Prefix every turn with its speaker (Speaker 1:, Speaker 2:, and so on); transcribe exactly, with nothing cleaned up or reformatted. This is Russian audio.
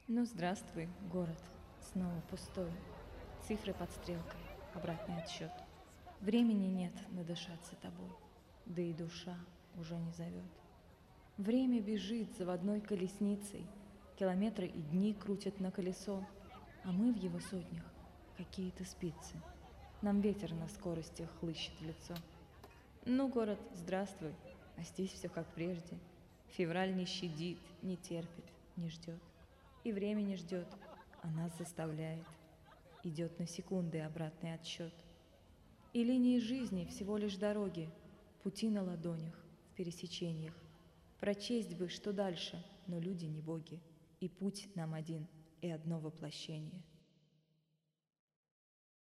Speaker 1: Ну, здравствуй, город, снова пустой. Цифры под стрелкой, обратный отсчет. Времени нет надышаться тобой, да и душа уже не зовет. Время бежит заводной колесницей, километры и дни крутят на колесо, а мы в его сотнях какие-то спицы. Нам ветер на скорости хлыщет в лицо. Ну, город, здравствуй, а здесь все как прежде. Февраль не щадит, не терпит, не ждет. И время не ждет, а нас заставляет. Идет на секунды обратный отсчет. И линии жизни всего лишь дороги, пути на ладонях, в пересечениях. Прочесть бы, что дальше, но люди не боги, и путь нам один, и одно воплощение —